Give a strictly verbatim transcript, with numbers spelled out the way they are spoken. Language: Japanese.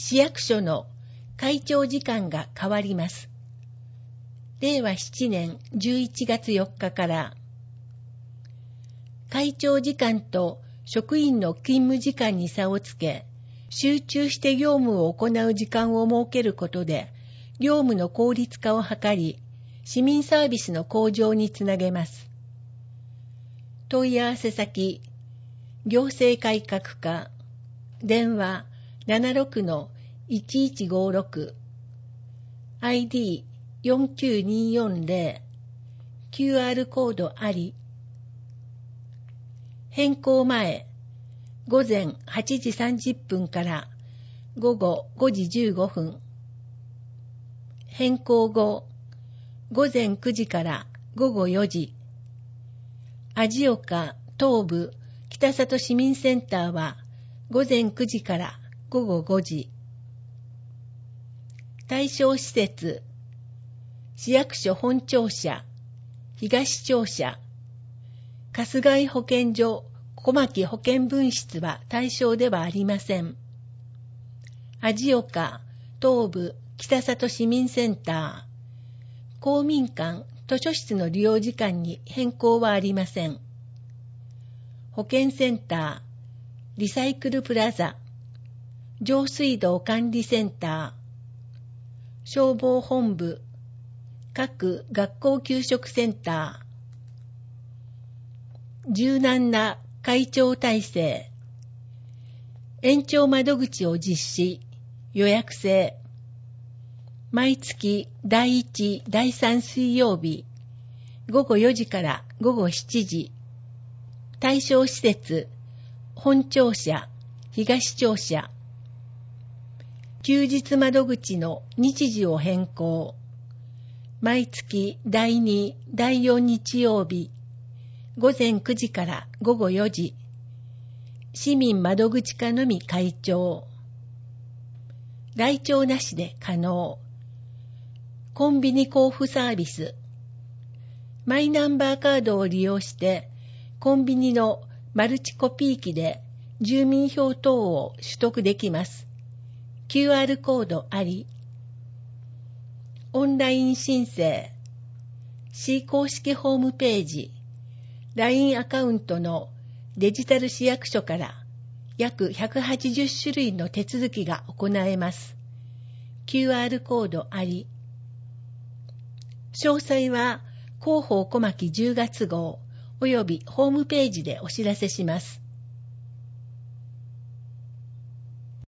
市役所の会長時間が変わります。れいわななねんじゅういちがつよっかから、会長時間と職員の勤務時間に差をつけ、集中して業務を行う時間を設けることで、業務の効率化を図り、市民サービスの向上につなげます。問い合わせ先、行政改革課、電話 ななろくのいちいちごろく、アイディーよんきゅうによんぜろ、キューアール コードあり。変更前、ごぜんはちじさんじゅっぷんからごごごじじゅうごふん。変更後、ごぜんくじからごごよじ。味岡東部北里市民センターはごぜんくじからごごごじ。対象施設、市役所本庁舎、東庁舎、春日井保健所小牧保健分室は対象ではありません。味岡東部北里市民センター、公民館図書室の利用時間に変更はありません。保健センター、リサイクルプラザ、上水道管理センター、消防本部、各学校給食センター、柔軟な会長体制、延長窓口を実施、予約制、毎月だいいち、だいさん水曜日、ごごよじからごごしちじ、対象施設、本庁舎、東庁舎、休日窓口の日時を変更、毎月だいに、だいよん日曜日、ごぜんくじからごごよじ、市民窓口課のみ開庁、来庁なしで可能、コンビニ交付サービス、マイナンバーカードを利用してコンビニのマルチコピー機で住民票等を取得できます。キューアール コードあり。オンライン申請、市公式ホームページ、ライン アカウントのデジタル市役所から約ひゃくはちじゅっしゅるいの手続きが行えます。キューアール コードあり。詳細は広報小牧じゅうがつ号およびホームページでお知らせします。